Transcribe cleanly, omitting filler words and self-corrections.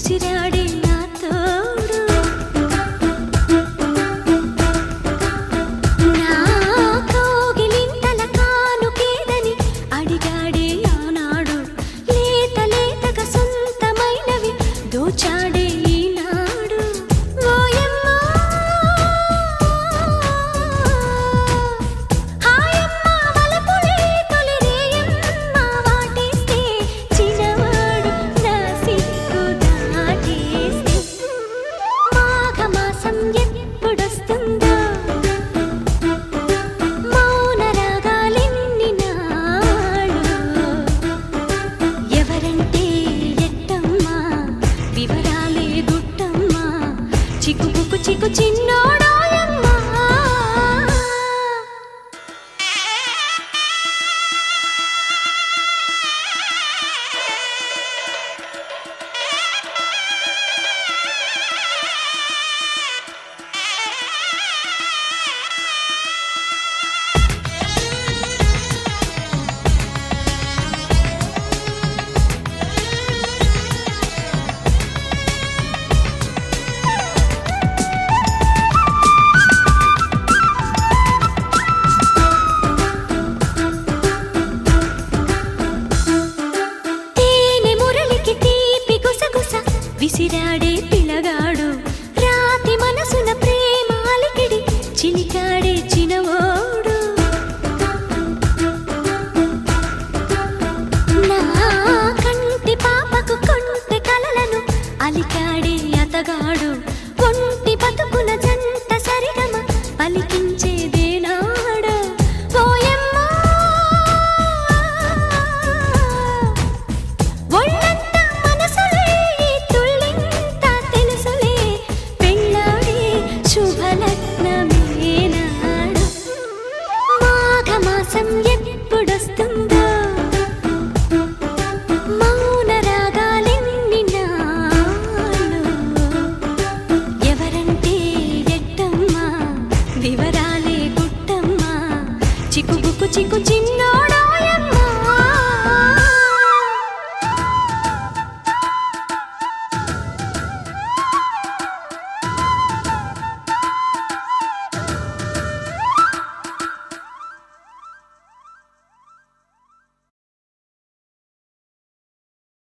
ఉసిరాడే నా తోడు నా కోగిలింతల కానుకేదని అడిగాడే ఆనాడు లేత లేతగా సొంతమైనవి దోచాడే ఈనాడు ఓయమ్మ హాయమ్మ వలపులే తొలిరేయమ్మ వాటేస్తే చిన్నవాడు నా సిగ్గు దాటేస్తే మాఘమాసం ఎప్పుడొస్తుందో మౌన రాగాలెన్ని నాడు ఎవరంటే ఎట్టమ్మా వివరాలే గుట్టమ్మా చిక్కుబుక్కు చిక్కు చిన్నోడాయమ్మా విసిరాడే పిల్లగాడు రాతి మనసున ప్రేమ అలికిడి చిలికాడే చినవోడు నా కంటి పాపకు కొంటె కలలను అలికాడే అతగాడు ఒంటి బతుకుల జంట సరిగమ పలికించేదేనాడు ఓయమ్మ ఒళ్ళంతా మనసులే తుళ్ళింత తెలుసులే పెళ్ళాడే శుభలగ్నమేనాడు మాఘమాసం ఎప్పుడొస్తుందో మౌన రాగాలెన్ని నాడు ఎవరంటే ఎట్టమ్మా వివరాలే గుట్టమ్మా చిక్కుబుక్కు చిక్కు చిన్నోడా